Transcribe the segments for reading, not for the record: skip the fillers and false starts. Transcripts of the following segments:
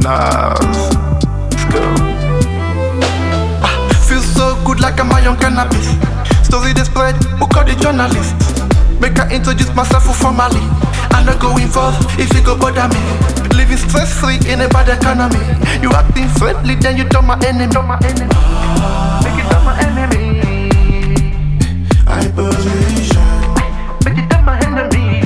Nas. Let's go. Feels so good like I'm high on cannabis. Story they spread, who call the journalist? Make I introduce myself formally. I'm not going forth if you go bother me. Living stress-free in a bad economy. You acting friendly, then you turn my enemy. Make it turn my enemy. I position. Make it turn my enemy.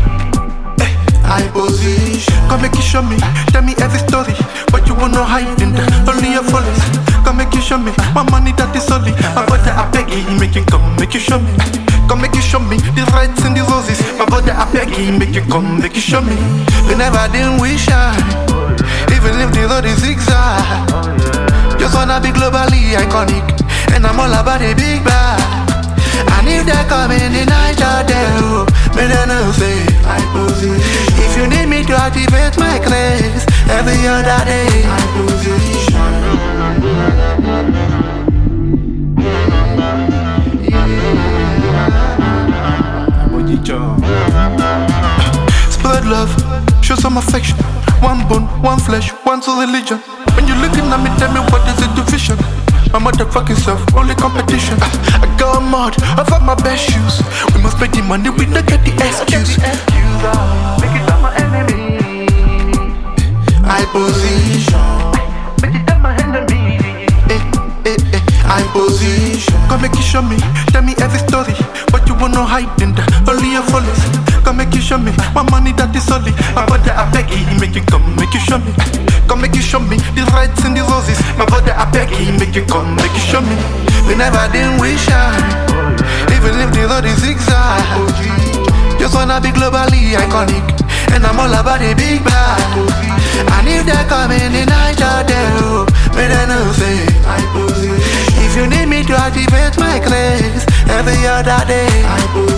I position. Come make you show me. Tell me every story, but you won't know hiding there. Only your follies. Come make you show me. My money that is only. My brother I beg you, make you come, make you show me. Come make you show me the rights and the roses. My brother I beg you, make you come, make you show me. Whenever then we shine, even if the road is zigzag. Just wanna be globally iconic, and I'm all about a big bag. And if they come in the night or day, may they know say I position. If you need me to activate my grace every other day, I position. Spread love, show some affection. One bone, one flesh, one soul religion. When you're looking at me, tell me what is the division. My motherfucking self, only competition. I go mad, I've had my best shoes. We must make the money, we don't get the excuse. Make it up my enemy. I position. Make it up my enemy. I position. Come make you show me, tell me every story, but you won't know hiding there. Only your follies. Come make you show me, my money that is only. My brother I beg you, make you come, make you show me. Come make you show me the rights and the roses. My brother I beg you, make you come, make you show me. Whenever then we shine, even if the road is zigzag. Just wanna be globally iconic, and I'm all about a big bag. And if they come in the night or day, may they know say I position. If you need me to activate my grace every other day, I position.